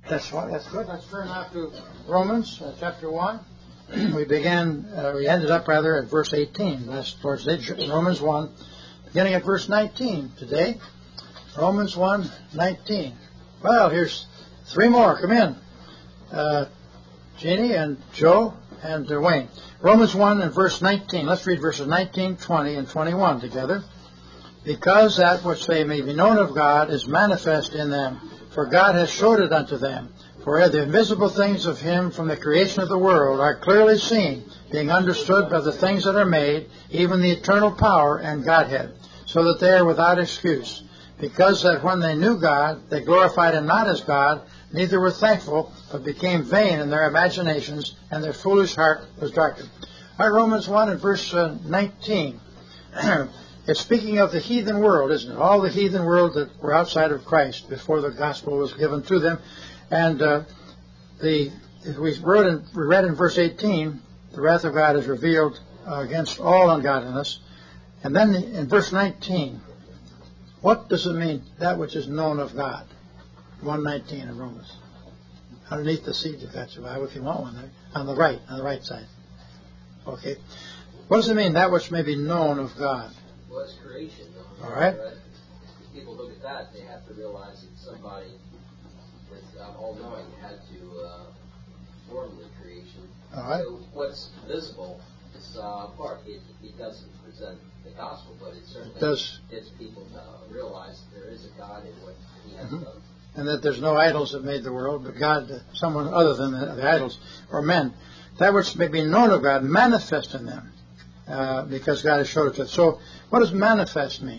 That's good. Let's turn now to Romans chapter 1. We ended up at verse 18. That's towards Romans 1, beginning at verse 19 today. Romans 1:19. Well, here's three more. Come in. Jeannie and Joe and Wayne. Romans 1 and verse 19. Let's read verses 19, 20, and 21 together. Because that which they may be known of God is manifest in them, for God has showed it unto them. For the invisible things of him from the creation of the world are clearly seen, being understood by the things that are made, even the eternal power and Godhead, so that they are without excuse. Because that when they knew God, they glorified him not as God, neither were thankful, but became vain in their imaginations, and their foolish heart was darkened. All right, Romans 1 and verse 19. It's speaking of the heathen world, isn't it? All the heathen world that were outside of Christ before the gospel was given to them. And we read in verse 18, the wrath of God is revealed against all ungodliness. And then in verse 19, what does it mean, that which is known of God? 1:19 in Romans. Underneath the seat, if that's your Bible, if you want one there. On the right side. Okay. What does it mean, that which may be known of God? Well, it's creation. All right. If people look at that, they have to realize that somebody that's all-knowing had to form the creation. All right. So what's visible is part. It doesn't present the gospel, but it certainly gets people to realize that there is a God in what he has done. And that there's no idols that made the world, but God, someone other than the idols, or men. That which may be known of God, manifest in them, because God has showed it to us. So, what does manifest mean?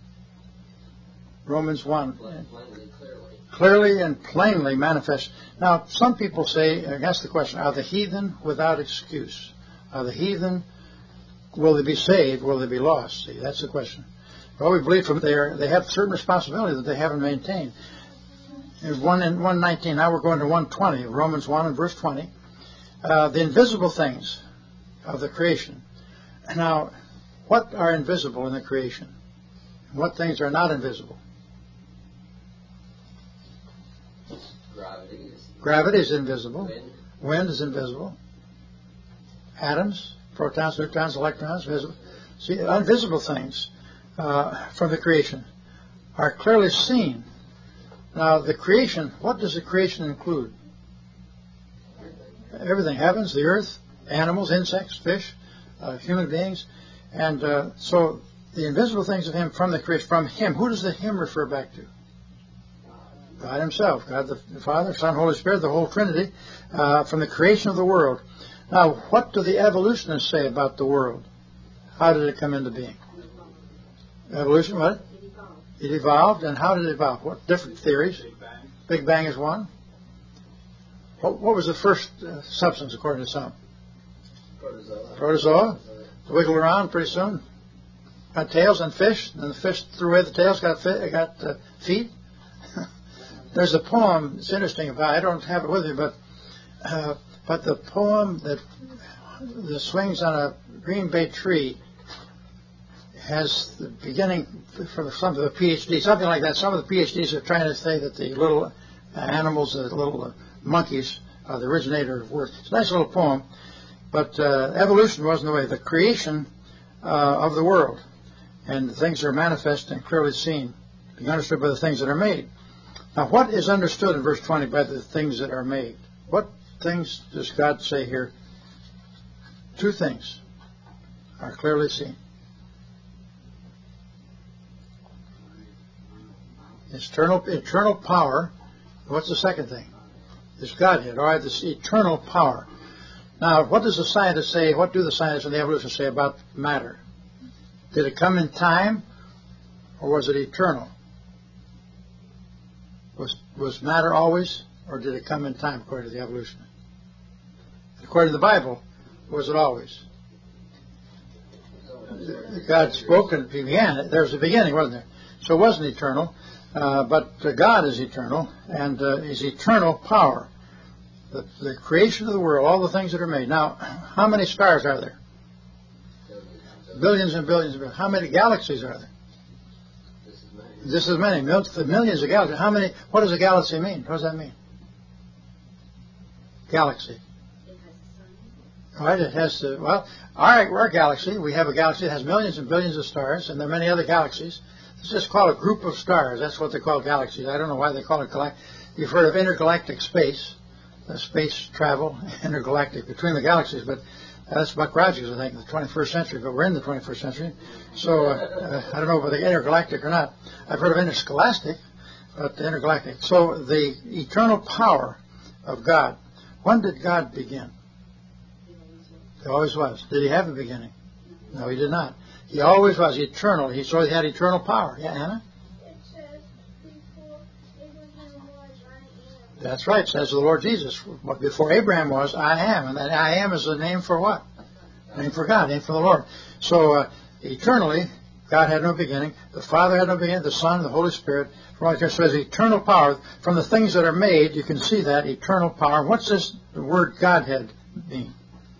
Romans 1. Clearly and plainly manifest. Now, some people say, ask the question, are the heathen without excuse? Are the heathen, will they be saved? Will they be lost? See, that's the question. Well, we believe from there they have certain responsibility that they haven't maintained. There's 1:19. Now we're going to 1:20. Romans 1 and verse 20. The invisible things of the creation. Now, what are invisible in the creation? What things are not invisible? Gravity is invisible. Wind is invisible. Atoms, protons, neutrons, electrons, visible. See, invisible things from the creation are clearly seen. Now, the creation, what does the creation include? Everything. Heavens, the earth, animals, insects, fish, human beings. And so the invisible things of him from the creation, from him. Who does the him refer back to? God himself. God the Father, Son, Holy Spirit, the whole Trinity, from the creation of the world. Now, what do the evolutionists say about the world? How did it come into being? Evolution, what? It evolved. And how did it evolve? What different theories? Big Bang is one. What was the first substance according to some? Protozoa. Wiggled around pretty soon. Got tails and fish. And the fish threw away the tails, got feet. There's a poem that's interesting about it. I don't have it with me, but the poem that swings on a green bay tree has the beginning from some of the PhD, something like that. Some of the PhDs are trying to say that the little animals, the little monkeys, are the originator of words. It's a nice little poem, but evolution wasn't the way. The creation of the world, and the things that are manifest and clearly seen, being understood by the things that are made. Now, what is understood in verse 20 by the things that are made? What things does God say here? Two things are clearly seen. Eternal power. What's the second thing? It's Godhead. All right, this eternal power. Now, what does the scientist say? What do the scientists and the evolutionists say about matter? Did it come in time, or was it eternal? Was matter always, or did it come in time, according to the evolution? According to the Bible, was it always? God spoke and began. There was a beginning, wasn't there? So it wasn't eternal, but God is eternal, and His eternal power. The creation of the world, all the things that are made. Now, how many stars are there? Billions and billions and billions. How many galaxies are there? Just as many. Millions of galaxies. How many? What does a galaxy mean? What does that mean? Galaxy. All right, it has to, well, all right, we're a galaxy. We have a galaxy that has millions and billions of stars, and there are many other galaxies. It's just called a group of stars. That's what they call galaxies. I don't know why they call it galactic. You've heard of intergalactic space, space travel, intergalactic between the galaxies, but that's Buck Rogers, I think, in the 21st century, but we're in the 21st century. So I don't know whether they're intergalactic or not. I've heard of interscholastic, but intergalactic. So the eternal power of God. When did God begin? He always was. Did he have a beginning? No, he did not. He always was eternal. So he had eternal power. Yeah, Anna? It says, before Abraham was, I am. That's right. Says the Lord Jesus. Before Abraham was, I am. And that I am is a name for what? Name for God, name for the Lord. So eternally, God had no beginning. The Father had no beginning. The Son, the Holy Spirit. So there's eternal power. From the things that are made, you can see that, eternal power. What's this the word Godhead mean?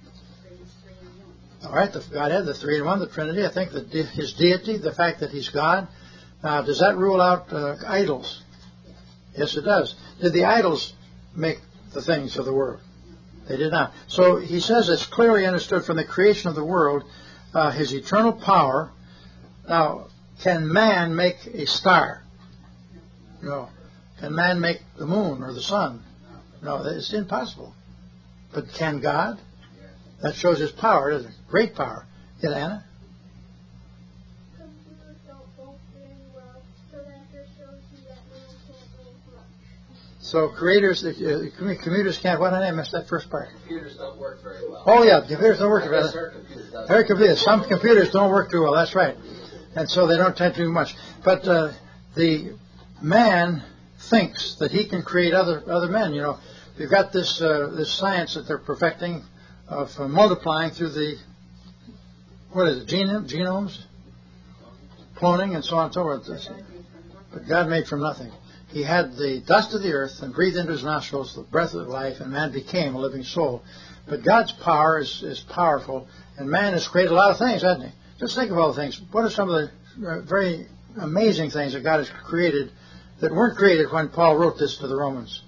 All right, the Godhead, the three in one, the Trinity. I think that his deity, the fact that he's God. Does that rule out idols? Yes, it does. Did the idols make the things of the world? They did not. So he says it's clearly understood from the creation of the world, his eternal power. Now, can man make a star? No. Can man make the moon or the sun? No, it's impossible. But can God? That shows his power, doesn't it? Great power. Yeah, Anna? Computers don't work very well, so that just shows you that man can't make much. So computers can't, what? I missed that first part. Computers don't work very well. Oh, yeah, computers don't work very well. Certain computers Some computers don't work too well, that's right. And so they don't tend to do much. But the man thinks that he can create other men. You know, you've got this science that they're perfecting of multiplying through the, what is it, genomes, cloning, and so on and so forth. But God made from nothing. He had the dust of the earth and breathed into his nostrils the breath of life, and man became a living soul. But God's power is powerful, and man has created a lot of things, hasn't he? Just think of all the things. What are some of the very amazing things that God has created that weren't created when Paul wrote this to the Romans?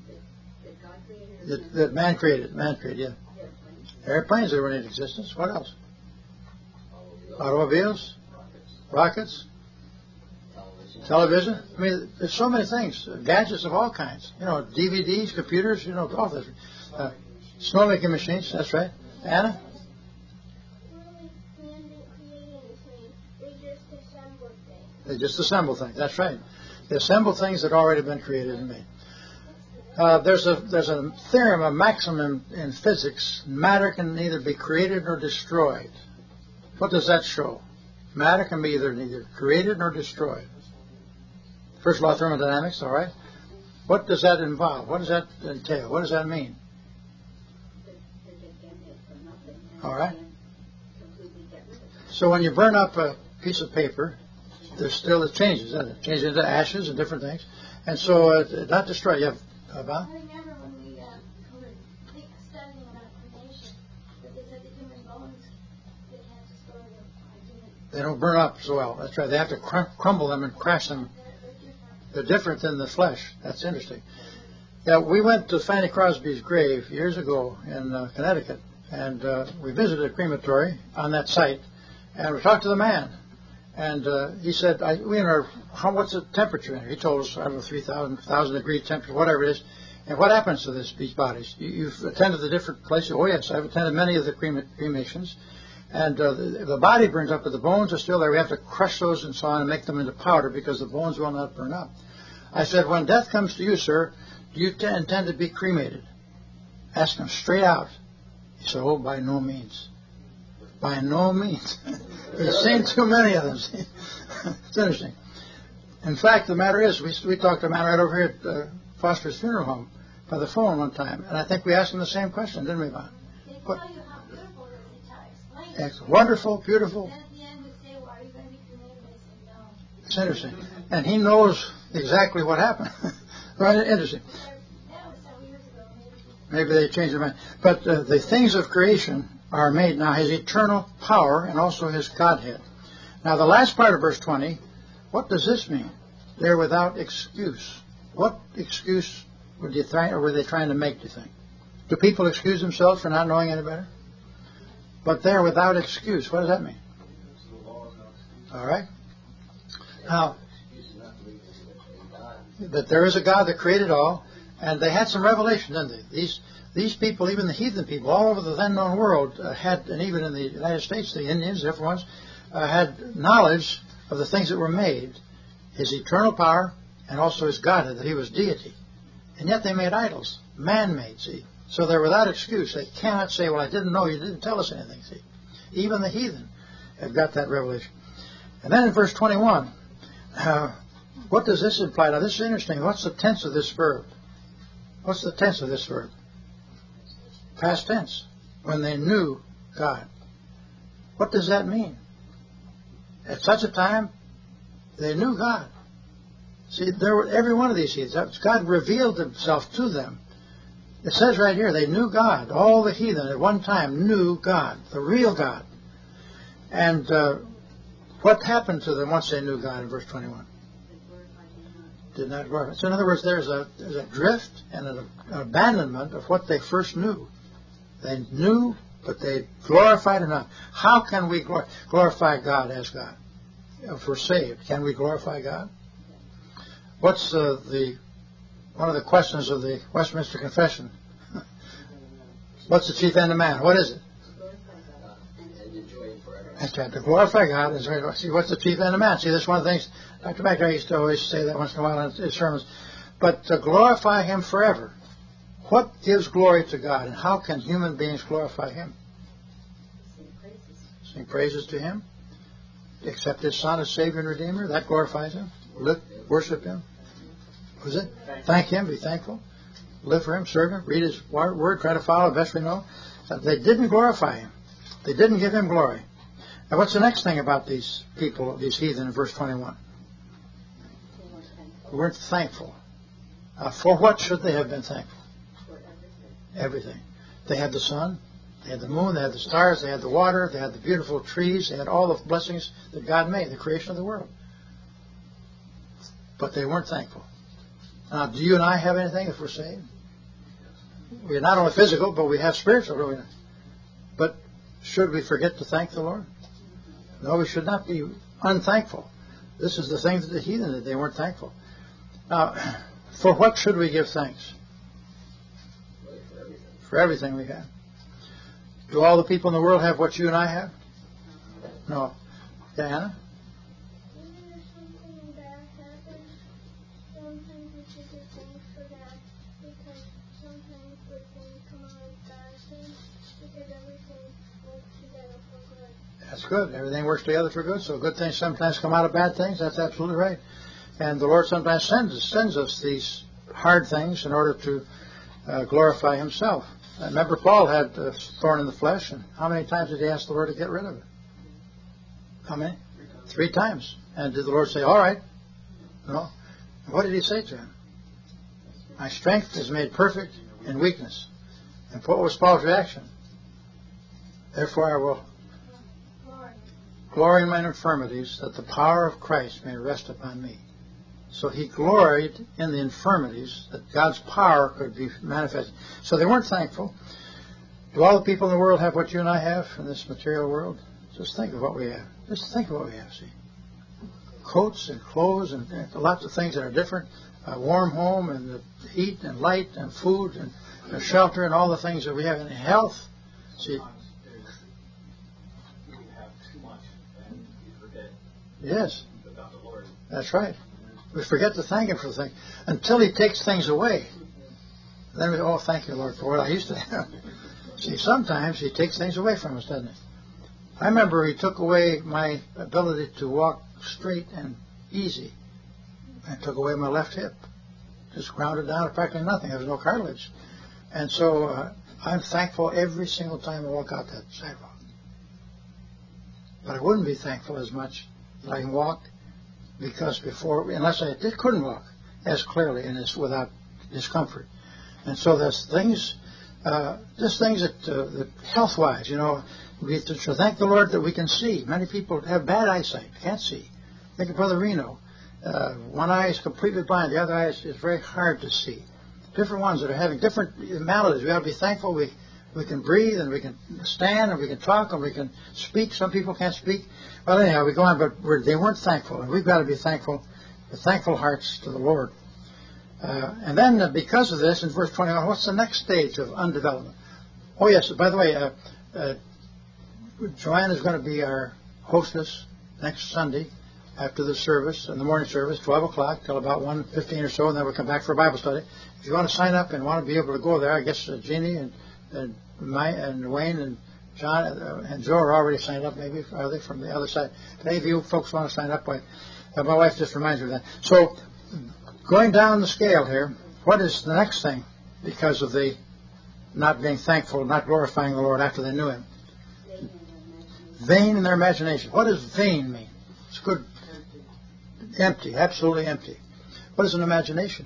That man created, yeah. Airplanes, they were in existence. What else? Automobiles, rockets, television. I mean, there's so many things. Gadgets of all kinds. You know, DVDs, computers, you know, all this. Snowmaking machines, that's right. Anna? Really, man didn't create anything. They just assembled things. They just assemble things, that's right. They assemble things that had already been created and made. There's a theorem, a maximum in physics. Matter can neither be created nor destroyed. What does that show? Matter can be neither created nor destroyed. First law of thermodynamics, all right? What does that involve? What does that entail? What does that mean? All right? So when you burn up a piece of paper, it changes, doesn't it? It changes into ashes and different things. And so not destroyed. You have about? I remember when we were studying about cremation, that they said the human bones, they can't destroy them. They don't burn up so well. That's right. They have to crumble them and crash them. They're different than the flesh. That's interesting. Yeah, we went to Fanny Crosby's grave years ago in Connecticut, and we visited a crematory on that site, and we talked to the man. And he said, what's the temperature in here? He told us, I don't know, 3,000 degree temperature, whatever it is. And what happens to these bodies? You've attended the different places. Oh, yes, I've attended many of the cremations. And the body burns up, but the bones are still there. We have to crush those and so on and make them into powder because the bones will not burn up. I said, when death comes to you, sir, do you intend to be cremated? Ask him straight out. He said, oh, by no means. By no means. We've seen too many of them. It's interesting. In fact, the matter is, we talked to a man right over here at Foster's funeral home by the phone one time, and I think we asked him the same question, didn't we, Bob? They tell you how beautiful it is, they try to explain it. It's wonderful, beautiful. Then at the end we say, well, are you going to be cremated? They say, no. It's interesting. And he knows exactly what happened. Right? Interesting. That was several years ago. Maybe they changed their mind. But the things of creation are made now, his eternal power and also his Godhead. Now, the last part of verse 20, what does this mean? They're without excuse. What excuse were they trying to make, do you think? Do people excuse themselves for not knowing any better? But they're without excuse. What does that mean? All right. Now, that there is a God that created all, and they had some revelation, didn't they? These people, even the heathen people, all over the then known world, had, and even in the United States, the Indians, different ones, had knowledge of the things that were made, His eternal power, and also His Godhead, that He was deity. And yet they made idols, man-made, see. So they're without excuse. They cannot say, well, I didn't know, you didn't tell us anything, see. Even the heathen have got that revelation. And then in verse 21, what does this imply? Now, this is interesting. What's the tense of this verb? What's the tense of this verb? Past tense. When they knew God. What does that mean? At such a time, they knew God. See, there were every one of these heathens. God revealed Himself to them. It says right here, they knew God. All the heathen at one time knew God, the real God. And what happened to them once they knew God in verse 21? Did not glorify. So in other words, there's a drift and an abandonment of what they first knew. They knew, but they glorified Him not. How can we glorify God as God? If we're saved, can we glorify God? What's one of the questions of the Westminster Confession? What's the chief end of man? What is it? That's right, to glorify God. See, what's the chief end of man? See, this is one of the things Dr. McIntyre used to always say that once in a while in his sermons. But to glorify Him forever. What gives glory to God, and how can human beings glorify Him? Sing praises to Him. Accept His Son as Savior and Redeemer. That glorifies Him. Worship Him. Was it? Thank Him. Be thankful. Live for Him. Serve Him. Read His Word. Try to follow the best we know. They didn't glorify Him. They didn't give Him glory. Now, what's the next thing about these people, these heathen, in verse 21? They weren't thankful. For what should they have been thankful? Everything. They had the sun, they had the moon, they had the stars, they had the water, they had the beautiful trees, they had all the blessings that God made, the creation of the world. But they weren't thankful. Now, do you and I have anything if we're saved? We're not only physical, but we have spiritual, don't we? But should we forget to thank the Lord? No, we should not be unthankful. This is the things that the heathen did. They weren't thankful. Now, for what should we give thanks? For everything we have. Do all the people in the world have what you and I have? No. Diana? Something bad happens, sometimes we should give thanks for that, because sometimes good things come out of bad things, because everything works together for good. That's good. Everything works together for good, so good things sometimes come out of bad things. That's absolutely right. And the Lord sometimes sends us these hard things in order to glorify Himself. Remember, Paul had a thorn in the flesh, and how many times did he ask the Lord to get rid of it? How many? 3 times. And did the Lord say, all right? No. What did He say to him? My strength is made perfect in weakness. And what was Paul's reaction? Therefore I will glory in mine infirmities, that the power of Christ may rest upon me. So he gloried in the infirmities, that God's power could be manifested. So they weren't thankful. Do all the people in the world have what you and I have in this material world? Just think of what we have. Just think of what we have, see. Coats and clothes and lots of things that are different. A warm home and the heat and light and food and shelter and all the things that we have in health. See. Yes. That's right. We forget to thank Him for the thing until He takes things away. Then we thank you, Lord, for what I used to have. See, sometimes He takes things away from us, doesn't He? I remember He took away my ability to walk straight and easy. And took away my left hip. Just ground it down to practically nothing. There was no cartilage. And so I'm thankful every single time I walk out that sidewalk. But I wouldn't be thankful as much that I can walk, because before, unless I couldn't walk as clearly and as without discomfort. And so there's things, just things that health-wise, we have to thank the Lord that we can see. Many people have bad eyesight, can't see. Think of Brother Reno. One eye is completely blind. The other eye is very hard to see. different ones that are having different maladies. We ought to be thankful we can breathe and we can stand and we can talk and we can speak. Some people can't speak. Well, anyhow, we go on, but they weren't thankful. And we've got to be thankful, with thankful hearts to the Lord. And then because of this, in verse 21, what's the next stage of undevelopment? Oh, yes, by the way, Joanne is going to be our hostess next Sunday after the service, in the morning service, 12 o'clock till about 1:15 or so, and then we'll come back for a Bible study. If you want to sign up and want to be able to go there, I guess Jeannie and Wayne and John and Joe are already signed up, maybe, are they, from the other side? If any of you folks want to sign up, my wife just reminds me of that. So, going down the scale here, what is the next thing because of the not being thankful, not glorifying the Lord after they knew Him? Vain in their imagination. What does vain mean? It's good. Empty, absolutely empty. What is an imagination?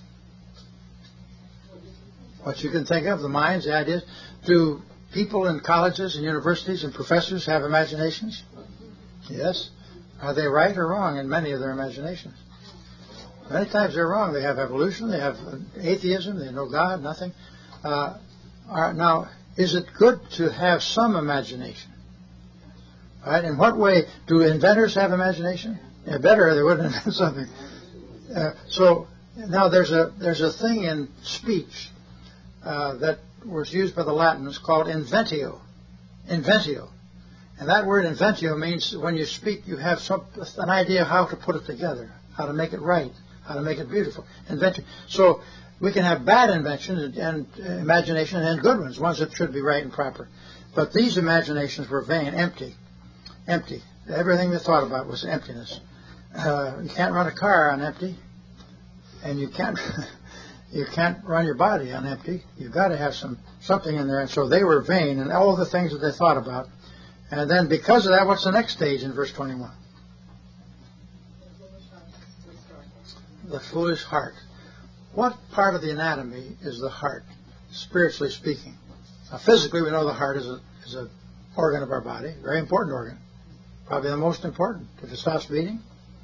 What you can think of, the minds, the ideas. Do people in colleges and universities and professors have imaginations? Yes. Are they right or wrong in many of their imaginations? Many times they're wrong. They have evolution, they have atheism, they know God, nothing. Now, is it good to have some imagination? Right? In what way do inventors have imagination? Yeah, better they wouldn't invent something. So now there's a thing in speech that was used by the Latins called inventio. Inventio. And that word inventio means when you speak you have an idea how to put it together, how to make it right, how to make it beautiful. Inventio. So we can have bad inventions and imagination and good ones that should be right and proper. But these imaginations were vain, empty. Empty. Everything they thought about was emptiness. You can't run a car on empty, and you can't run your body on empty. You've got to have something in there. And so they were vain in all the things that they thought about. And then because of that, what's the next stage in verse 21? The foolish heart. What part of the anatomy is the heart, spiritually speaking? Now, physically, we know the heart is an organ of our body, very important organ. Probably the most important. If it stops beating,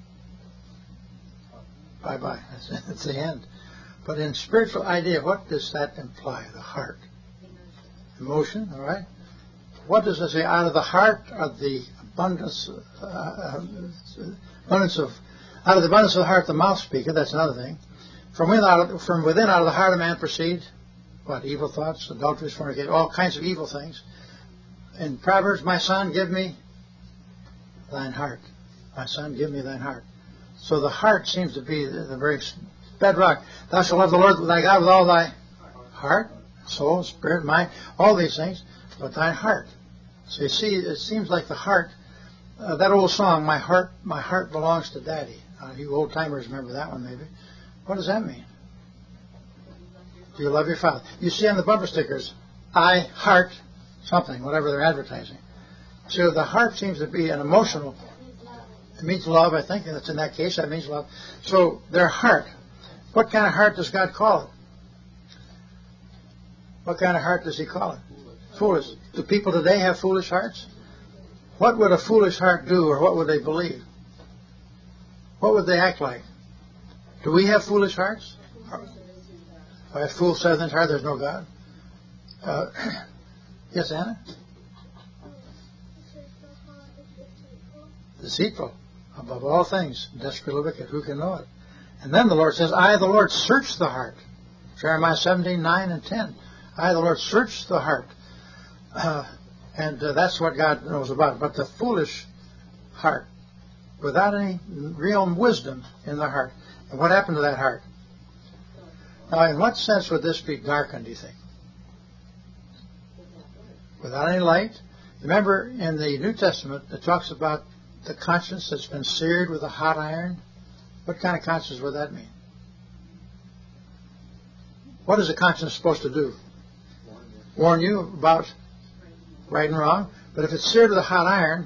bye-bye. That's the end. But in spiritual idea, what does that imply? The heart. Emotion, all right? What does it say? Out of the heart of the abundance of the heart, the mouth speaketh. That's another thing. From within, out of the heart of man proceed, what? Evil thoughts, adulteries, fornication, all kinds of evil things. In Proverbs, my son, give me thine heart. My son, give me thine heart. So the heart seems to be the very bedrock. Thou shalt love the Lord thy God with all thy heart, soul, spirit, mind, all these things, but thine heart. So you see, it seems like the heart, that old song, my heart belongs to Daddy. You old timers remember that one maybe. What does that mean? Do you love your father? You see on the bumper stickers, I heart something, whatever they're advertising. So the heart seems to be an emotional. It means love, I think. That's in that case, that means love. So their heart. What kind of heart does God call it? What kind of heart does He call it? Foolish. Do people today have foolish hearts? What would a foolish heart do, or what would they believe? What would they act like? Do we have foolish hearts? By a fool saith in his heart, there's no God. Yes, Anna? Deceitful, above all things, desperately wicked. Who can know it? And then the Lord says, I, the Lord, search the heart. Jeremiah 17:9 and 10. I, the Lord, search the heart. And that's what God knows about. But the foolish heart, without any real wisdom in the heart. And what happened to that heart? Now, in what sense would this be darkened, do you think? Without any light? Remember, in the New Testament, it talks about the conscience that's been seared with a hot iron. What kind of conscience would that mean? What is a conscience supposed to do? Warn you about right and wrong. But if it's seared with a hot iron,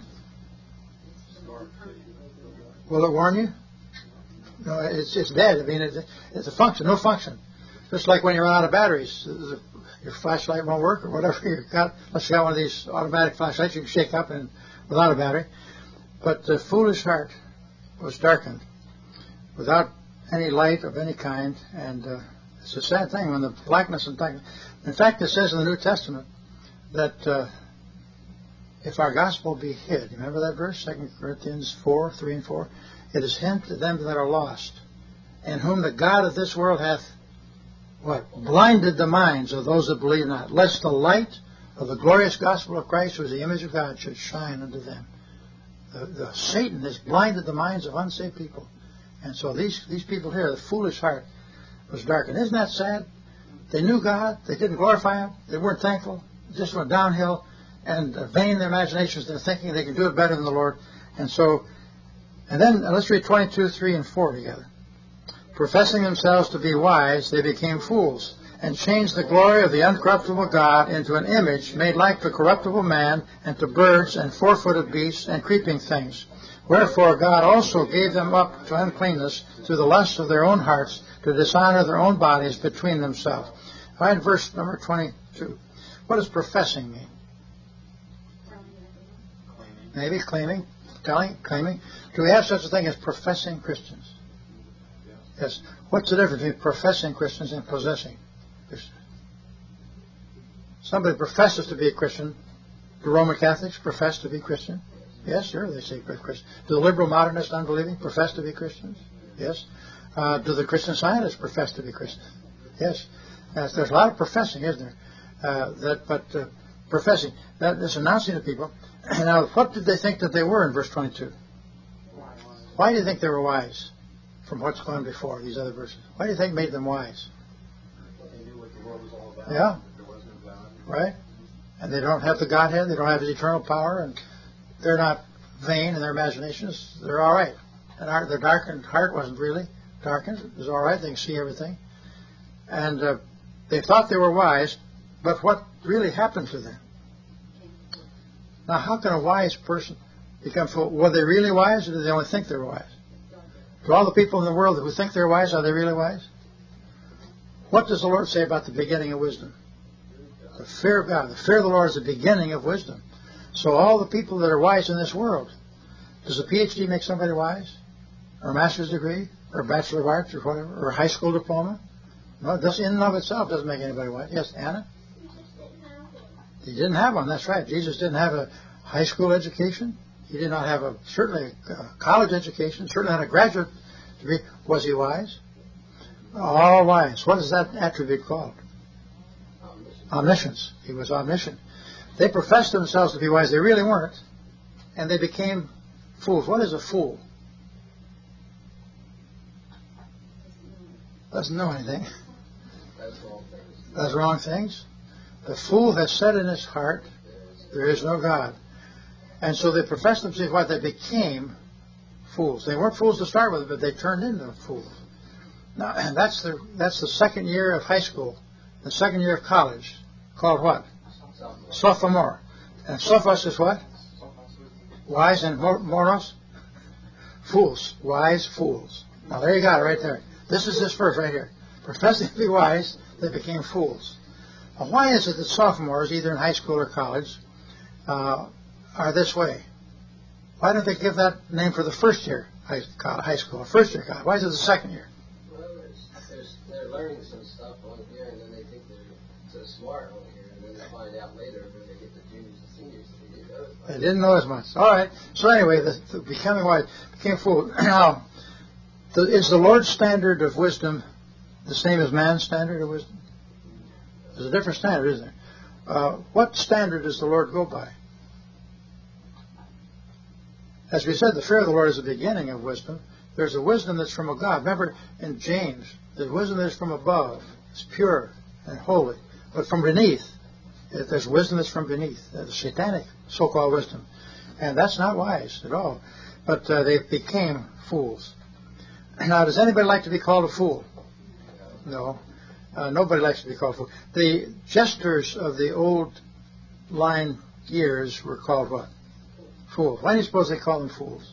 will it warn you? No, it's dead. I mean, it's a function, no function. Just like when you run out of batteries, your flashlight won't work or whatever you've got. Unless you got one of these automatic flashlights you can shake up and without a battery. But the foolish heart was darkened without any light of any kind, and It's a sad thing when the blackness and darkness. In fact, it says in the New Testament that if our gospel be hid, remember that verse, 2 Corinthians 4:3 and 4? It is hid to them that are lost, in whom the God of this world hath, what? Blinded the minds of those that believe not, lest the light of the glorious gospel of Christ, who is the image of God, should shine unto them. Satan has blinded the minds of unsaved people. And so these people here, the foolish heart was darkened. Isn't that sad? They knew God. They didn't glorify Him. They weren't thankful. It just went downhill. And vain in their imaginations, they're thinking they can do it better than the Lord. And then let's read 22, 3, and 4 together. Professing themselves to be wise, they became fools, and changed the glory of the uncorruptible God into an image made like the corruptible man, and to birds, and four-footed beasts, and creeping things. Wherefore God also gave them up to uncleanness through the lust of their own hearts, to dishonor their own bodies between themselves. Find verse number 22. What does professing mean? Maybe claiming, telling, claiming. Do we have such a thing as professing Christians? Yes. What's the difference between professing Christians and possessing Christians? Somebody professes to be a Christian. Do Roman Catholics profess to be Christian? Yes, sure, they say Christian. Do the liberal modernists, unbelieving, profess to be Christians? Yes. Do the Christian Scientists profess to be Christians? Yes. There's a lot of professing, isn't there? Professing, that is announcing to people. Now, what did they think that they were in verse 22? Why do you think they were wise from what's gone before, these other verses? Why do you think made them wise? They knew what the world was all about. Yeah. There was no God. Right? And they don't have the Godhead. They don't have His eternal power. And they're not vain in their imaginations. They're all right. And their darkened heart wasn't really darkened. It was all right. They can see everything. And they thought they were wise, but what really happened to them? Now, how can a wise person become fool? Were they really wise, or did they only think they were wise? To all the people in the world who think they're wise, are they really wise? What does the Lord say about the beginning of wisdom? The fear of God. The fear of the Lord is the beginning of wisdom. So all the people that are wise in this world, does a PhD make somebody wise? Or a master's degree? Or a Bachelor of Arts? Or whatever? Or a high school diploma? No, this in and of itself doesn't make anybody wise. Yes, Anna? He didn't have one. That's right. Jesus didn't have a high school education. He did not have certainly a college education. Certainly not a graduate degree. Was he wise? All wise. What is that attribute called? Omniscience. He was omniscient. They professed themselves to be wise. They really weren't. And they became fools. What is a fool? Doesn't know anything. Does wrong things. The fool has said in his heart, there is no God. And so they professed themselves what? They became fools. They weren't fools to start with, but they turned into fools. Now, and that's the second year of high school, the second year of college, called what? Sophomore. And sophos is what? Wise, and moros? Fools. Wise fools. Now there you got it right there. This is this verse right here. Professing to be wise, they became fools. Now, why is it that sophomores, either in high school or college, are this way? Why don't they give that name for the first year high school, or first year college? Why is it the second year? Well, they're learning some stuff on here, and then they think they're so smart on here, and then they find out later when they get to juniors and seniors they didn't know as much. They didn't know as much. All right. So anyway, the becoming wise became fool. Now, is the Lord's standard of wisdom the same as man's standard of wisdom? There's a different standard, isn't there? What standard does the Lord go by? As we said, the fear of the Lord is the beginning of wisdom. There's a wisdom that's from a God. Remember in James, there's wisdom that's from above. It's pure and holy. But from beneath, there's wisdom that's from beneath. The satanic so-called wisdom. And that's not wise at all. But they became fools. Now, does anybody like to be called a fool? No. Nobody likes to be called a fool. The jesters of the old line years were called what? Fools. Why do you suppose they call them fools?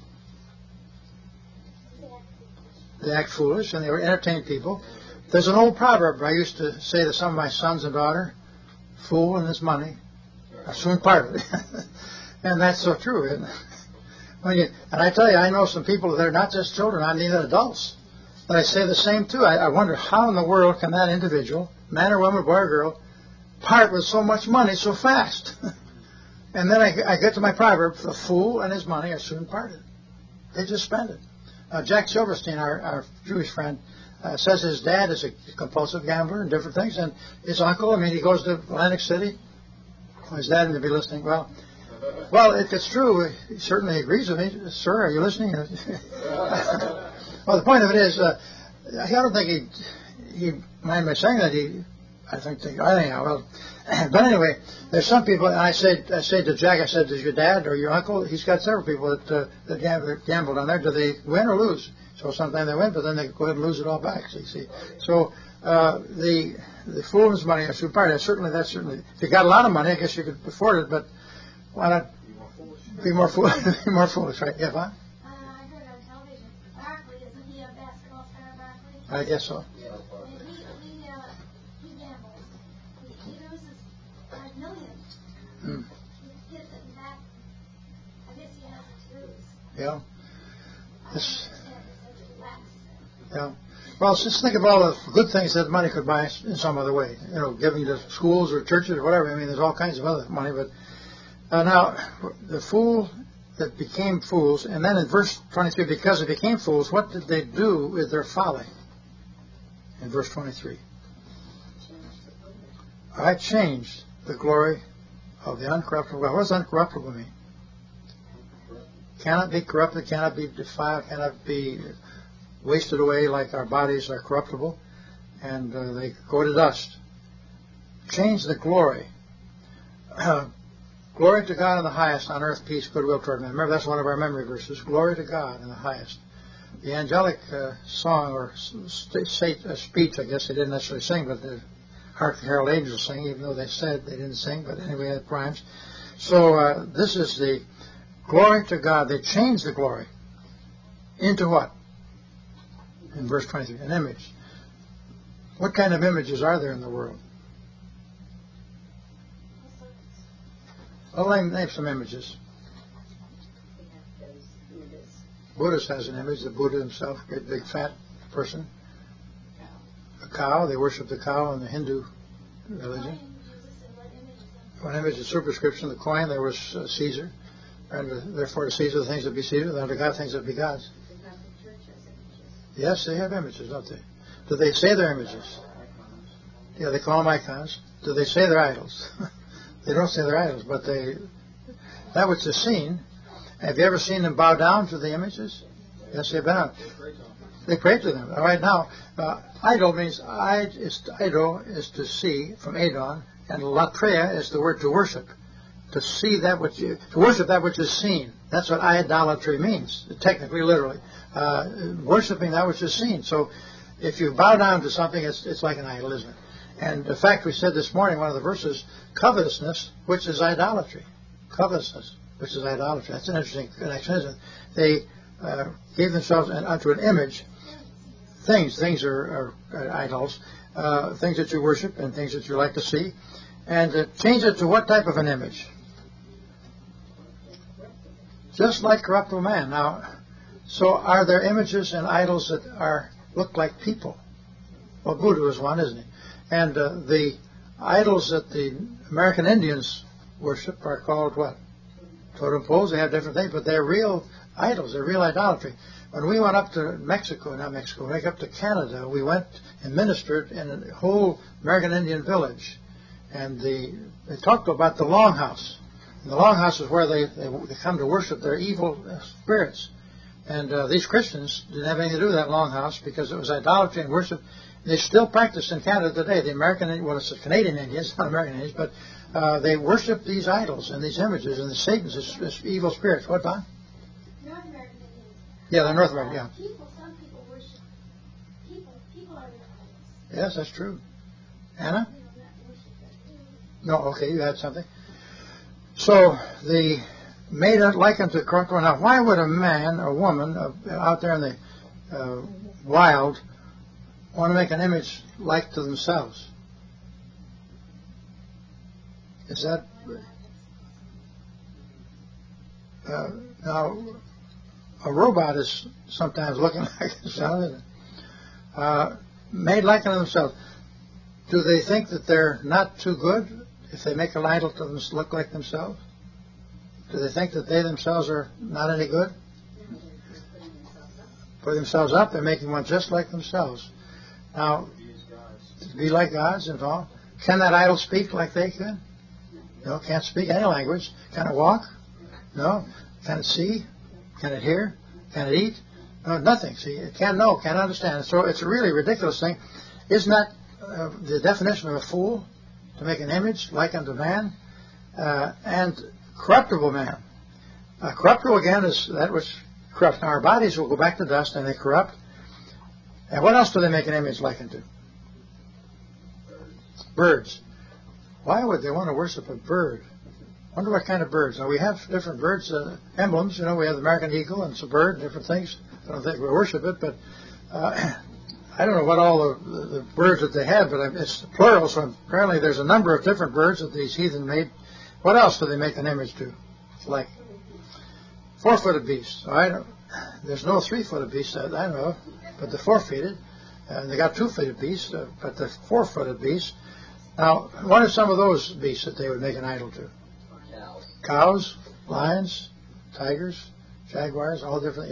They act foolish, and they were entertaining people. There's an old proverb I used to say to some of my sons and daughter, fool and his money are soon parted. And that's so true, isn't it? And I tell you, I know some people that are not just children, I mean adults. But I say the same too. I wonder how in the world can that individual, man or woman, boy or girl, part with so much money so fast? And then I get to my proverb: the fool and his money are soon parted. They just spend it. Jack Silverstein, our Jewish friend, says his dad is a compulsive gambler and different things, and his uncle, he goes to Atlantic City. His dad may be listening. Well, if it's true, he certainly agrees with me. Sir, are you listening? Well, the point of it is, I don't think he mind me saying that. I think anyhow. Well, but anyway, there's some people, and I say to Jack, I said, does your dad or your uncle? He's got several people that gamble down there. Do they win or lose? So sometimes they win, but then they go ahead and lose it all back. See. So the fool's money are soon parted. Certainly, if you got a lot of money, I guess you could afford it. But why not be more foolish? Be more foolish, right? Yeah, Bob? I heard on television, Barkley, isn't he a basketball star, Barkley? I guess so. He gambles. He loses $5 million. He gets it back. I guess he has to lose. Yeah. Yeah. Well, just think of all the good things that money could buy in some other way. Giving to schools or churches or whatever. There's all kinds of other money. But now, the fool that became fools, and then in verse 23, because they became fools, what did they do with their folly? In verse 23. I changed the glory of the uncorruptible God. What does uncorruptible mean? Cannot be corrupted, cannot be defiled, cannot be wasted away like our bodies are corruptible, and they go to dust. Change the glory. Glory to God in the highest, on earth peace, goodwill toward men. Remember, that's one of our memory verses. Glory to God in the highest. The angelic song or speech, I guess they didn't necessarily sing, but the Hark the Herald Angels sing, even though they said they didn't sing, but anyway, it rhymes. So this is the glory to God. They changed the glory into what? In verse 23, an image. What kind of images are there in the world? Well, name some images. Buddhist has an image, the Buddha himself, great big fat person. A cow, they worship the cow in the Hindu religion. One image is superscription, the coin, there was Caesar, and therefore to Caesar the things that be Caesar, and to God things that be God's. Yes, they have images, don't they? Do they say they're images? Yeah, they call them icons. Do they say they're idols? They don't say they're idols, but that which is seen. Have you ever seen them bow down to the images? Yes, they've been. They pray to them. All right, now, idol means idol is to see from Adon, and latreia is the word to worship. To see that to worship that which is seen. That's what idolatry means, technically, literally. Worshipping that which is seen. So, if you bow down to something, it's like an idol, isn't it? And in fact, we said this morning, one of the verses, covetousness, which is idolatry. Covetousness, which is idolatry. That's an interesting connection, isn't it? They gave themselves unto an image. Things are idols, things that you worship and things that you like to see. And change it to what type of an image? Just like corruptible man. Now, so are there images and idols that look like people? Well, Buddha is one, isn't he? And the idols that the American Indians worship are called what? Totem poles. They have different things, but they're real idols. They're real idolatry. When we went up to went up to Canada, we went and ministered in a whole American Indian village. And they talked about the Longhouse. And the Longhouse is where they come to worship their evil spirits. And these Christians didn't have anything to do with that Longhouse because it was idolatry and worship. They still practice in Canada today. The it's the Canadian Indians, not American Indians, but they worship these idols and these images and the Satan's, this evil spirits. What, Don? North American Indians. Yeah, the North American, yeah. Some people worship people. People are the idols. Yes, that's true. Anna? No, okay, you had something. So, the made like unto corruptible. Now, why would a man or woman out there in the wild want to make an image like to themselves? Is that... now, a robot is sometimes looking like itself, isn't it? made like unto themselves. Do they think that they're not too good if they make an idol to them look like themselves? Do they think that they themselves are not any good? Put themselves up, they're making one just like themselves. Now, to be like gods and all. Can that idol speak like they can? No, can't speak any language. Can it walk? No. Can it see? Can it hear? Can it eat? No, nothing. See, it can't know, can't understand. So it's a really ridiculous thing. Isn't that the definition of a fool? To make an image like unto man? And corruptible man. Corruptible, again, is that which corrupts. Now, our bodies will go back to dust and they corrupt. And what else do they make an image like unto? Birds. Why would they want to worship a bird? I wonder what kind of birds. Now, we have different birds, emblems. You know, we have the American eagle and it's a bird, different things. I don't think we worship it, but I don't know what all the birds that they have, but it's plural, so apparently there's a number of different birds that these heathen made. What else do they make an image to? Like four-footed beasts. There's no three-footed beasts that I know of, but the four-footed. And they got two-footed beasts, but the four-footed beasts. Now, what are some of those beasts that they would make an idol to? Cows, lions, tigers, jaguars, all different,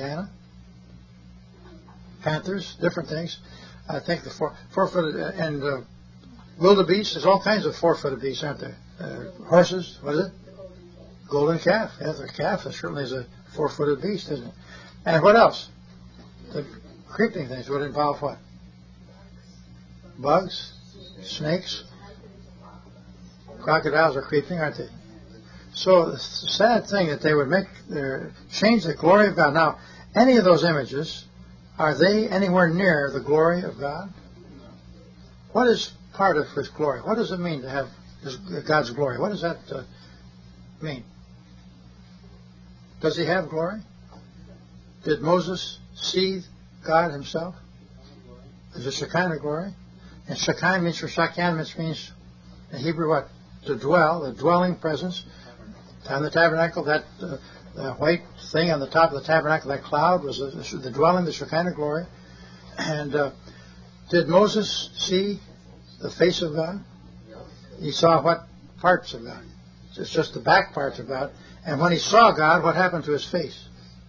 panthers, different things. I think the four-footed and wildebeest. There's all kinds of four-footed beasts, aren't there? Horses, what is it? Golden calf. Yes, a calf certainly is a four-footed beast, isn't it? And what else? The creeping things would involve what? Bugs, snakes, crocodiles are creeping, aren't they? So the sad thing that they would change the glory of God. Now, any of those images, are they anywhere near the glory of God? What is part of His glory? What does it mean to have God's glory? What does that mean? Does He have glory? Did Moses see God Himself? Is it Shekinah glory? And Shekinah means, for Shekinah means in Hebrew what? To dwell, the dwelling presence. On the tabernacle, that the white thing on the top of the tabernacle, that cloud, was the dwelling, the Shekinah glory. And did Moses see the face of God? He saw what parts of God? It's just the back parts of God. And when he saw God, what happened to his face?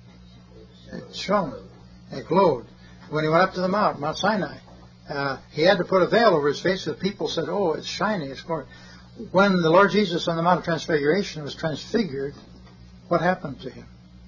It shone. It glowed. When he went up to the Mount Sinai, he had to put a veil over his face, so the people said, "Oh, it's shining, it's glowing." When the Lord Jesus on the Mount of Transfiguration was transfigured, what happened to him?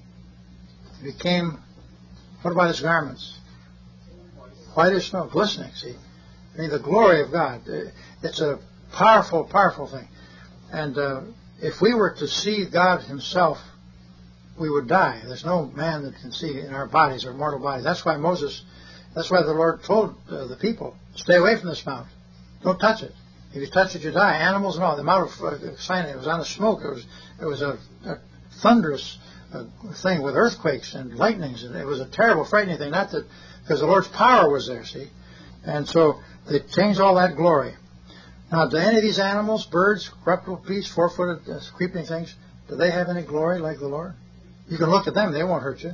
He became, what about his garments? White as snow, glistening, see? I mean, the glory of God. It's a powerful, powerful thing. And if we were to see God Himself, we would die. There's no man that can see in our bodies, our mortal bodies. That's why the Lord told the people, stay away from this mount. Don't touch it. If you touch it, you die. Animals and all. The Mount of Sinai was on the smoke. It was a thunderous thing with earthquakes and lightnings. And it was a terrible, frightening thing. Not that, because the Lord's power was there, see? And so they changed all that glory. Now, do any of these animals, birds, corruptible beasts, four-footed creeping things, do they have any glory like the Lord? You can look at them. They won't hurt you.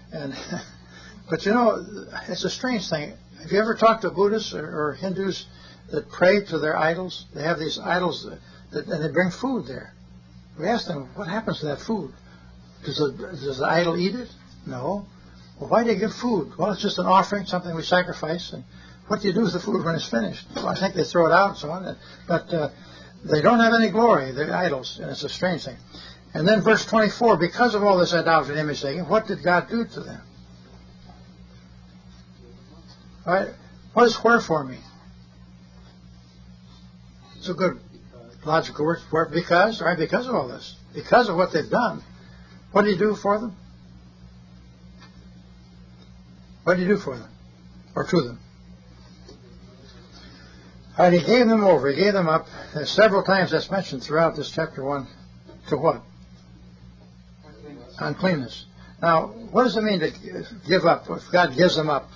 But you know, it's a strange thing. Have you ever talked to Buddhists or Hindus that pray to their idols? They have these idols and they bring food there. We ask them, what happens to that food? Does the idol eat it? No. Well, why do you give food? Well, it's just an offering, something we sacrifice. And what do you do with the food when it's finished? Well, I think they throw it out and so on. But they don't have any glory, the idols, and it's a strange thing. And then verse 24, because of all this idolatry and image taking, what did God do to them? All right. What does wherefore mean? It's a good logical word. Because, all right, because of all this. Because of what they've done. What do you do for them? What do you do for them? Or to them? All right, He gave them over. He gave them up. Several times that's mentioned throughout this chapter 1. To what? Uncleanness. Now, what does it mean to give up if God gives them up?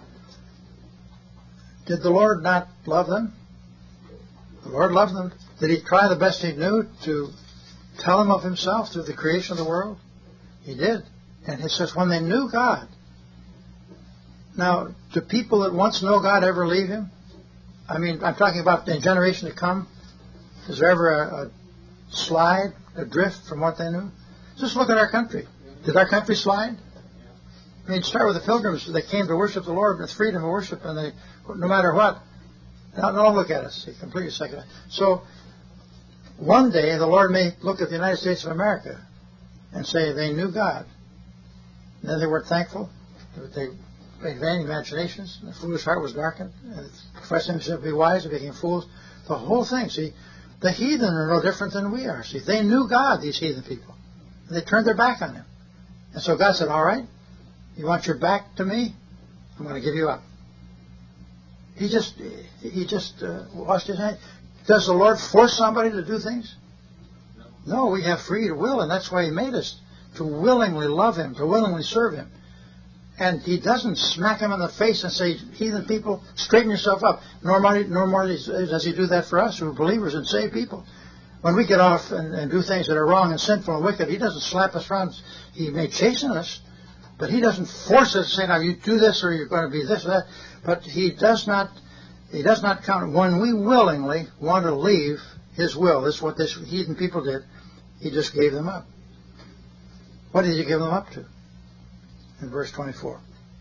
Did the Lord not love them? The Lord loved them. Did He try the best He knew to tell them of Himself through the creation of the world? He did. And it says when they knew God, Now, do people that once know God ever leave Him? I mean, I'm talking about the generation to come. Is there ever a slide, a drift from what they knew? Just look at our country. Did our country slide? I mean, start with the pilgrims. They came to worship the Lord with freedom of worship, and they, no matter what. Now look at us. He completely secular. So, one day the Lord may look at the United States of America and say they knew God. And then they weren't thankful. They made vain imaginations. The foolish heart was darkened. And professing themselves to be wise, they became fools. The whole thing. See, the heathen are no different than we are. See, they knew God, these heathen people. And they turned their back on Him. And so God said, all right, you want your back to me? I'm going to give you up. He just washed His hands. Does the Lord force somebody to do things? No, we have free will, and that's why He made us, to willingly love Him, to willingly serve Him. And He doesn't smack them in the face and say, heathen people, straighten yourself up. Nor more does He do that for us who are believers and saved people. When we get off and do things that are wrong and sinful and wicked, He doesn't slap us around. He may chasten us, but He doesn't force us to say, now you do this or you're going to be this or that. But He does not count. When we willingly want to leave His will, this is what this heathen people did, He just gave them up. What did He give them up to? In verse 24.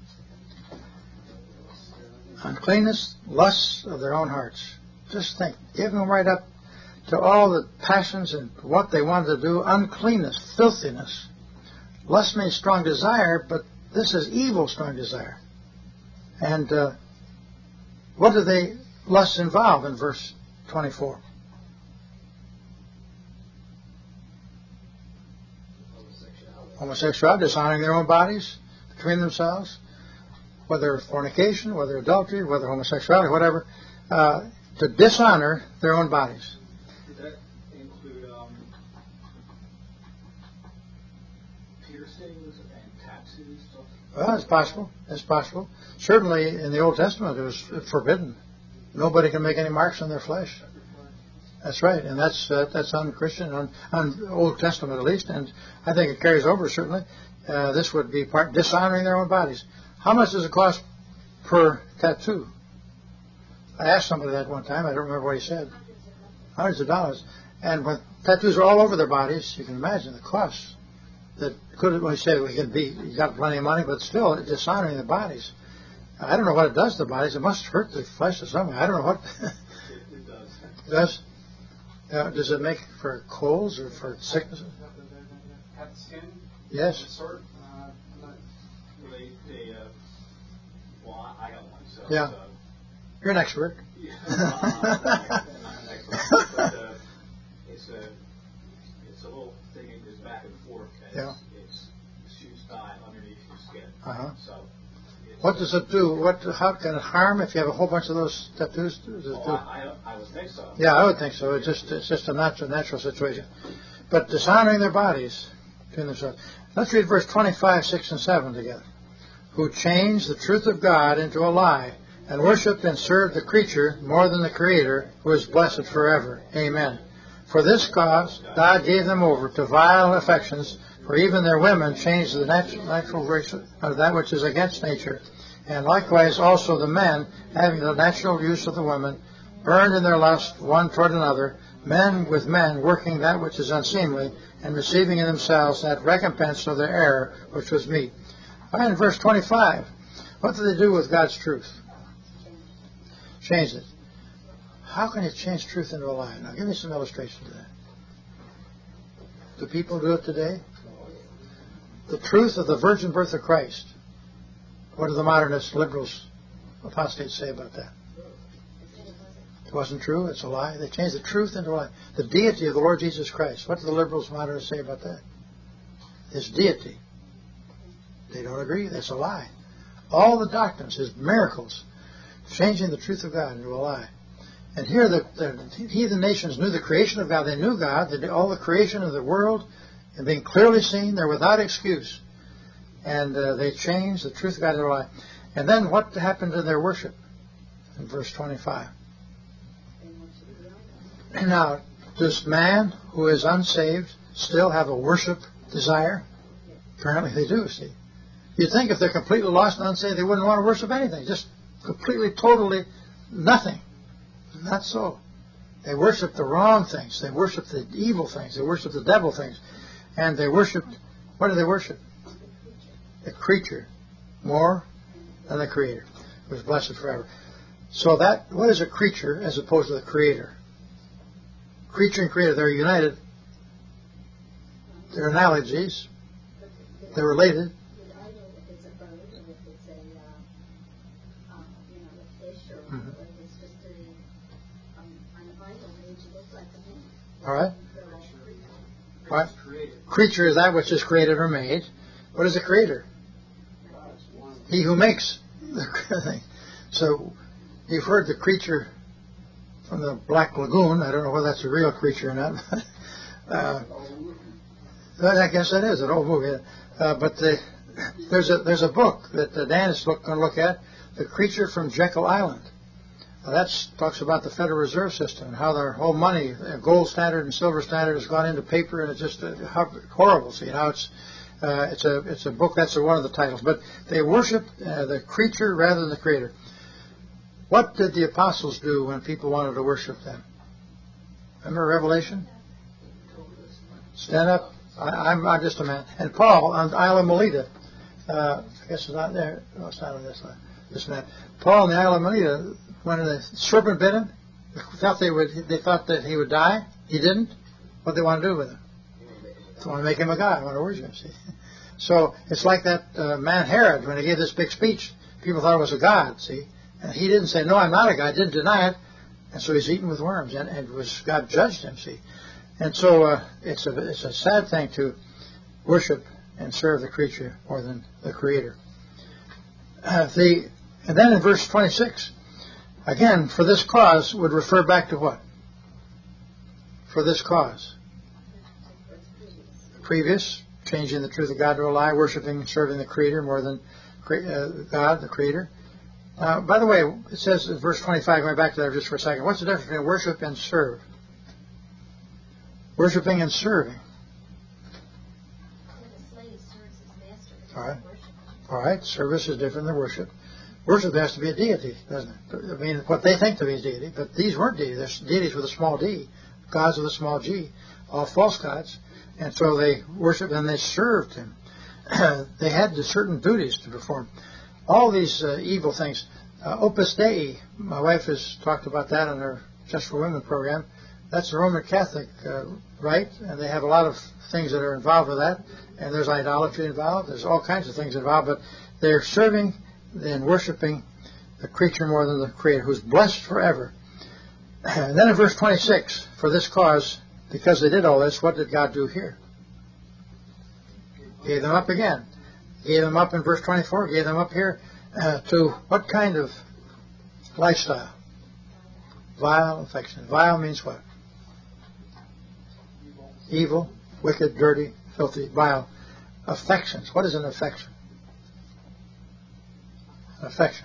Uncleanness, lusts of their own hearts. Just think, give them right up to all the passions and what they wanted to do. Uncleanness, filthiness. Lust means strong desire, but this is evil strong desire. And what do they lusts involve in verse 24? Homosexuality, dishonoring their own bodies between themselves, whether fornication, whether adultery, whether homosexuality, whatever, to dishonor their own bodies. Did that include piercings and tattoos? Well, it's possible. It's possible. Certainly, in the Old Testament, it was forbidden. Nobody can make any marks on their flesh. That's right, and that's un-Christian, on Old Testament at least, and I think it carries over certainly. This would be part dishonoring their own bodies. How much does it cost per tattoo? I asked somebody that one time. I don't remember what he said. Hundreds of dollars. And when tattoos are all over their bodies, you can imagine the cost. That could, when you say we can be, you got plenty of money, but still it's dishonoring the bodies. I don't know what it does to the bodies. It must hurt the flesh in some way. I don't know what. It does. It does? Does it make for colds or for sickness? Have skin? Yes. Sort? Well, I got one. So, yeah. You're an expert. Yeah. I'm not an expert. But, it's a little thing that goes back and forth. And yeah. It's shoots dye underneath your skin. Uh-huh. So. What does it do? How can it harm if you have a whole bunch of those tattoos? I would think so. Yeah, I would think so. It's just a natural situation. But dishonoring their bodies between themselves. Let's read verse 25, 6, and 7 together. Who changed the truth of God into a lie, and worshipped and served the creature more than the Creator, who is blessed forever. Amen. For this cause God gave them over to vile affections, for even their women changed the natural grace of that which is against nature. And likewise also the men, having the natural use of the women, burned in their lust one toward another, men with men, working that which is unseemly, and receiving in themselves that recompense of their error which was meet. In verse 25, what do they do with God's truth? Change it. How can you change truth into a lie? Now give me some illustration to that. Do people do it today? The truth of the virgin birth of Christ. What do the modernist liberals, apostates say about that? It wasn't true. It's a lie. They changed the truth into a lie. The deity of the Lord Jesus Christ. What do the liberals, modernists say about that? His deity. They don't agree. That's a lie. All the doctrines, His miracles, changing the truth of God into a lie. And here the heathen nations knew the creation of God. They knew God. They did all the creation of the world and being clearly seen. They're without excuse. And they changed the truth of God into a lie. And then what happened to their worship? In verse 25. Now, does man who is unsaved still have a worship desire? Apparently they do, see. You'd think if they're completely lost and unsaved, they wouldn't want to worship anything. Just completely, totally nothing. Not so. They worship the wrong things. They worship the evil things. They worship the devil things. And they worship, what do they worship? The creature more than the Creator, who is blessed forever. So that, what is a creature as opposed to the Creator? Creature and Creator, they're united. They're analogies. They're related. All right. What? Creature is that which is created or made. What is a creator? He who makes the thing. So you've heard the creature from the Black Lagoon. I don't know whether that's a real creature or not. I guess that is an old movie. But there's a book that Dan is going to look at, The Creature from Jekyll Island. That talks about the Federal Reserve System and how their whole money, gold standard and silver standard, has gone into paper, and it's just horrible. See how it's a book. That's one of the titles. But they worship the creature rather than the Creator. What did the apostles do when people wanted to worship them? Remember Revelation? Stand up. I'm just a man. And Paul on the Isle of Melita. I guess it's not there. No, it's not on this line. This man. Paul on the Isle of Melita. When the serpent bit him, they thought that he would die. He didn't. What did they want to do with him? They want to make him a god. They want to worship him. See? So it's like that man Herod when he gave this big speech. People thought it was a god. See, and he didn't say, "No, I'm not a god." Didn't deny it, and so he's eaten with worms, and God judged him. See, and so it's a sad thing to worship and serve the creature more than the Creator. And then in verse 26. Again, for this cause would refer back to what? For this cause. Previous, changing the truth of God to a lie, worshiping and serving the Creator more than God, the Creator. By the way, it says in verse 25, going back to that just for a second, what's the difference between worship and serve? Worshiping and serving. All right, service is different than worship. Worship has to be a deity, doesn't it? I mean, what they think to be a deity, but these weren't deities. They're deities with a small d, gods with a small g, all false gods. And so they worshiped and they served him. They had certain duties to perform. All these evil things. Opus Dei, my wife has talked about that on her Just for Women program. That's the Roman Catholic rite, and they have a lot of things that are involved with that. And there's idolatry involved. There's all kinds of things involved, but they're serving and worshiping the creature more than the Creator, who's blessed forever. And then in verse 26, for this cause, because they did all this, what did God do here? Gave them up again. Gave them up in verse 24, gave them up here to what kind of lifestyle? Vile affection. Vile means what? Evil, wicked, dirty, filthy, vile. Affections. What is an affection? Affection.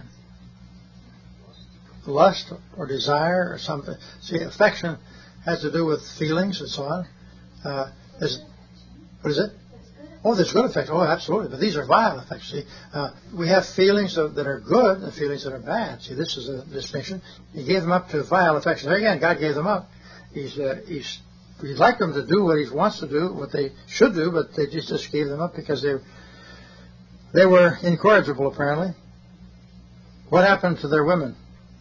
Lust or desire or something. See, affection has to do with feelings and so on. What is it? Oh, there's good affection. Oh, absolutely. But these are vile affections. See, we have feelings that are good and feelings that are bad. See, this is a distinction. He gave them up to vile affections. There again, God gave them up. He'd like them to do what He wants to do, what they should do, but they just gave them up because they were incorrigible, apparently. What happened to their women?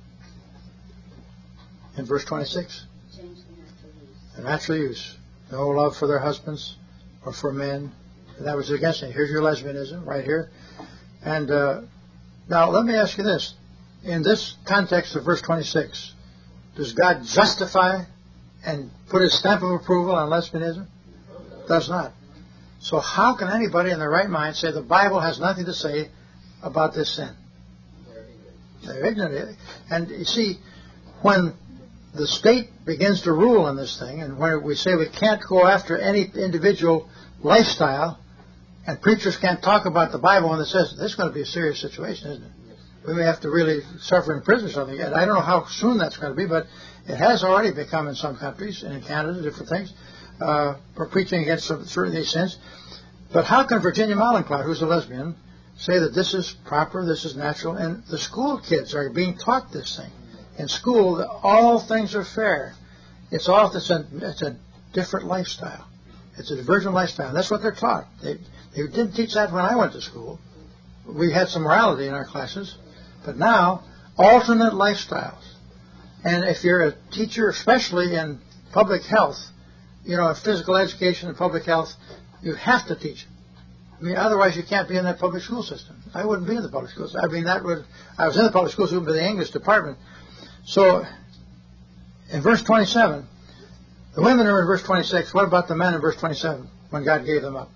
In verse 26. The natural use. No love for their husbands or for men. That was against it. Here's your lesbianism right here. And now let me ask you this. In this context of verse 26, does God justify and put His stamp of approval on lesbianism? Does not. So how can anybody in their right mind say the Bible has nothing to say about this sin? They're ignorant. And you see, when the state begins to rule in this thing, and when we say we can't go after any individual lifestyle, and preachers can't talk about the Bible when it says this is going to be a serious situation, isn't it? We may have to really suffer in prison or something. And I don't know how soon that's going to be, but it has already become in some countries, and in Canada, different things, for preaching against certain of these sins. But how can Virginia Mollenclaut, who's a lesbian, say that this is proper, this is natural, and the school kids are being taught this thing. In school, all things are fair. It's a different lifestyle. It's a divergent lifestyle. That's what they're taught. They didn't teach that when I went to school. We had some morality in our classes, but now alternate lifestyles. And if you're a teacher, especially in public health, physical education and public health, you have to teach it. I mean, otherwise you can't be in that public school system. I wouldn't be in the public schools. I mean, I was in the public schools, even by the English department. So, in verse 27, the women are in verse 26. What about the men in verse 27, when God gave them up?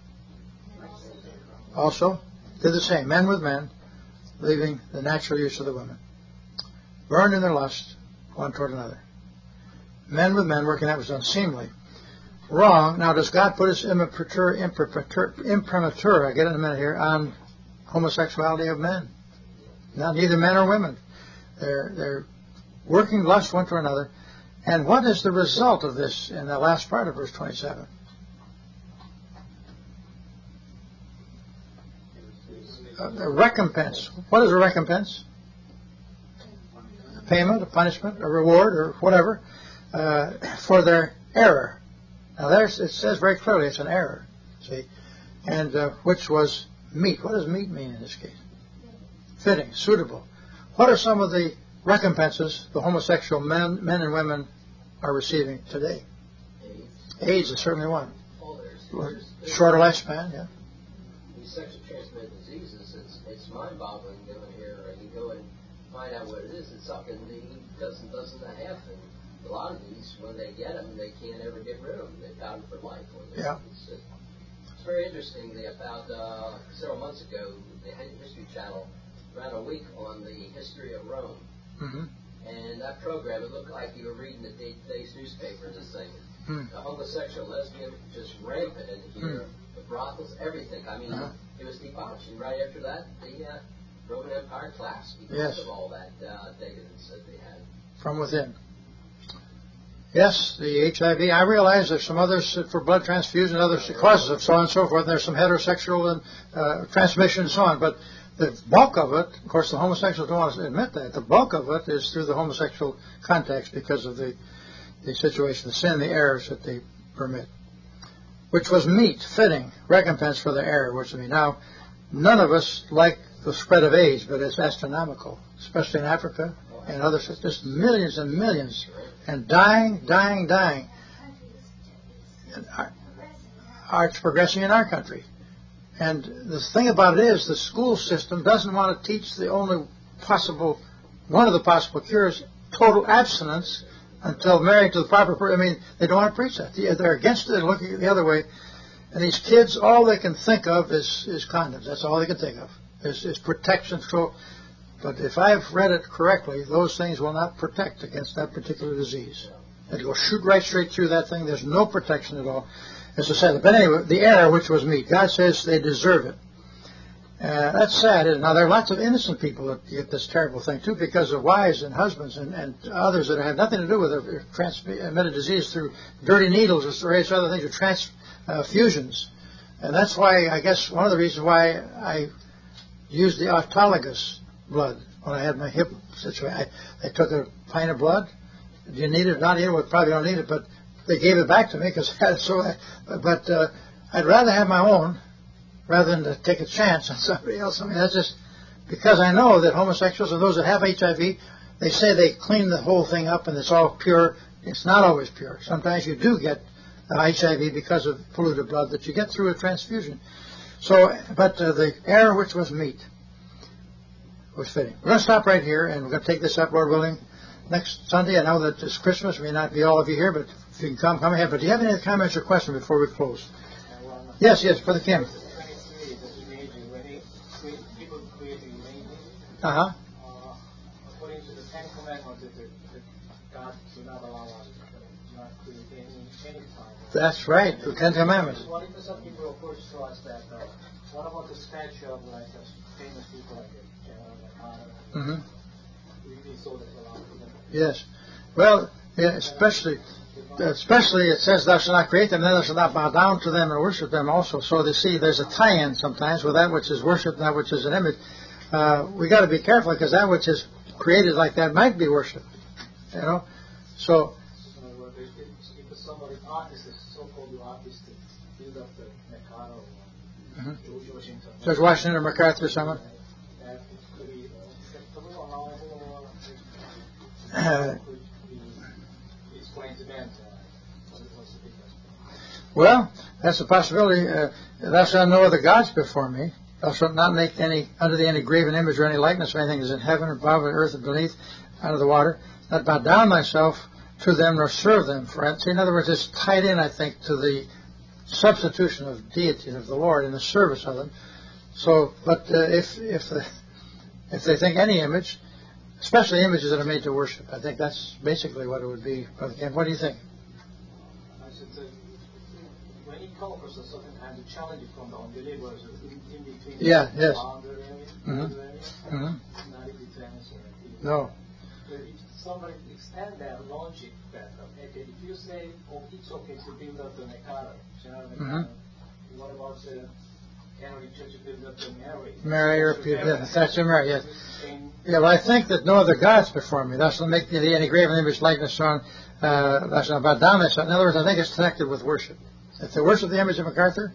Also, did the same. Men with men, leaving the natural use of the women. Burned in their lust, one toward another. Men with men working that was unseemly. Wrong. Now, does God put his imprimatur, I get it in a minute here, on homosexuality of men? Not neither men or women. They're working lust one toward another. And what is the result of this in the last part of verse 27? A recompense. What is a recompense? A payment, a punishment, a reward, or whatever, for their error. Now, it says very clearly it's an error, see, and which was meet. What does meet mean in this case? Fitting, suitable. What are some of the recompenses the homosexual men and women are receiving today? AIDS is certainly one. Shorter lifespan, yeah. These sexually transmitted diseases, it's mind-boggling going here. You go and find out what it is. It's up in the dozens and a half. And a lot of these, when they get them, they can't ever get rid of them. They've got them for life. Yeah. It's very interesting. About several months ago, the History Channel ran a week on the history of Rome. Mm-hmm. And that program, it looked like you were reading the day's newspaper, this thing. The homosexual, lesbian, just rampant in here. The brothels, everything. I mean, it was debauched. And right after that, the Roman Empire collapsed because of all that decadence that they had. From within. Yes, the HIV. I realize there's some others for blood transfusion, other causes of so on and so forth. There's some heterosexual and transmission and so on. But the bulk of it, of course, the homosexuals don't want to admit that. The bulk of it is through the homosexual context because of the situation, the sin, the errors that they permit. Which was meet, fitting, recompense for the error. Which I mean, now, none of us like the spread of AIDS, but it's astronomical, especially in Africa and other just millions and millions. And dying. And it's progressing in our country. And the thing about it is the school system doesn't want to teach one of the possible cures, total abstinence, until married to the proper person. I mean, they don't want to preach that. They're against it. They're looking the other way. And these kids, all they can think of is condoms. That's all they can think of, is protection. But if I've read it correctly, those things will not protect against that particular disease. It will shoot right straight through that thing. There's no protection at all. As I said, but anyway, the error which was meet, God says they deserve it. That's sad. Now, there are lots of innocent people that get this terrible thing, too, because of wives and husbands and others that have nothing to do with a transmitted disease through dirty needles or various other things, or transfusions. And that's why, I guess, one of the reasons why I used the autologous blood when I had my hip situation. I took a pint of blood. Do you need it or not need it? Well, probably don't need it, but they gave it back to me because I had it so. But I'd rather have my own rather than to take a chance on somebody else. I mean, that's just because I know that homosexuals and those that have HIV, they say they clean the whole thing up and it's all pure. It's not always pure. Sometimes you do get HIV because of polluted blood that you get through a transfusion. So, but the error which was meet was fitting. We're going to stop right here, and we're going to take this up, Lord willing, next Sunday. I know that it's Christmas. May not be all of you here, but if you can come ahead. But do you have any comments or questions before we close? Yes, Brother Kim. Uh-huh. According to the Ten Commandments, God do not allow us to not create any time. That's right, the Ten Commandments. What if some people, of course, show us that, what about the statue of like famous people like Mm-hmm. We saw that a lot of them. Yes. Well, yeah, especially especially it says thou shalt not create them, then thou shalt not bow down to them and worship them also. So they see there's a tie-in sometimes with that which is worship and that which is an image. We got to be careful because that which is created like that might be worship. You know, so. If somebody artist, so-called artist, build up the Mikado or George Washington. George Washington or MacArthur, someone. That could be acceptable or allowable. Could be explained to them. What's the difference? Well, that's a possibility. Thou shalt no other gods before me. Thou shalt not make unto thee any graven image or any likeness of anything that is in heaven, above, and earth, and beneath, under the water. Not bow down thyself to them, nor serve them. See, in other words, it's tied in, I think, to the substitution of deity of the Lord in the service of them. So, but if they think any image, especially images that are made to worship, I think that's basically what it would be. And what do you think? I said, when you come across a certain kind of challenge from the unbelievers in between yes. boundary area, not if it's answer. No. If somebody extend that logic that, okay, if you say, oh, it's okay to build up the Mikado, what about the Catholic Church build up the Mary? Mary or Statue of Mary, yes. Yeah, well, I think that no other gods before me. Thou shalt make thee any graven image, likeness, on. Thou shalt not bow down thyself. In other words, I think it's connected with worship. If they worship the image of MacArthur,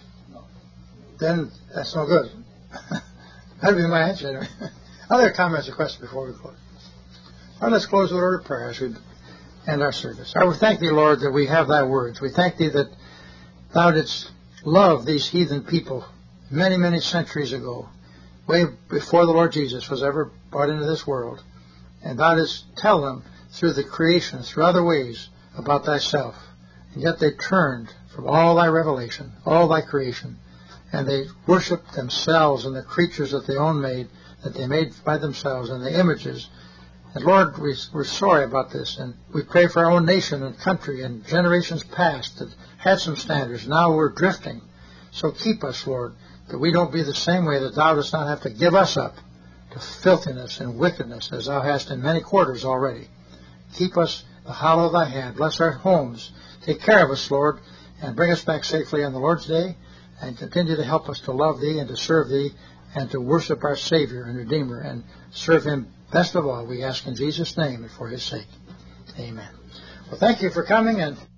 then that's no good. That'd be my answer anyway. Other comments or questions before we close? Well, let's close with a word of prayer as we end our service. I would thank thee, Lord, that we have thy words. We thank thee that thou didst love these heathen people many, many centuries ago, way before the Lord Jesus was ever brought into this world. And thou didst tell them through the creation, through other ways, about thyself. And yet they turned from all thy revelation, all thy creation, and they worshipped themselves and the creatures that they own made, that they made by themselves, and the images. And Lord, we're sorry about this, and we pray for our own nation and country and generations past that had some standards. Now we're drifting. So keep us, Lord, that we don't be the same way, that thou dost not have to give us up to filthiness and wickedness as thou hast in many quarters already. Keep us the hollow of thy hand. Bless our homes. Take care of us, Lord, and bring us back safely on the Lord's day, and continue to help us to love thee and to serve thee and to worship our Savior and Redeemer and serve him best of all. We ask in Jesus' name and for his sake. Amen. Well, thank you for coming, and